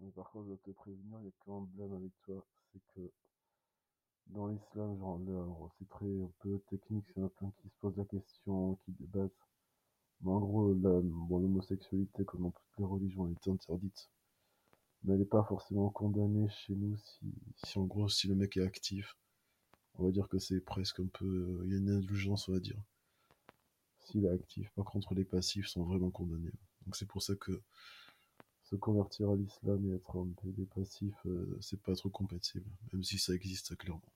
Mais par contre, je dois te prévenir, il y a qu'un problème avec toi, c'est que dans l'islam, genre, là, alors, c'est très un peu technique, il y en a plein qui se posent la question, qui débattent. Mais en gros, bon, l'homosexualité, comme dans toutes les religions, elle est interdite. Mais elle n'est pas forcément condamnée chez nous si en gros, si le mec est actif. On va dire que c'est presque un peu, il y a une indulgence, on va dire. S'il est actif. Par contre, les passifs sont vraiment condamnés. Donc c'est pour ça que se convertir à l'islam et être un PD passif, c'est pas trop compatible. Même si ça existe clairement.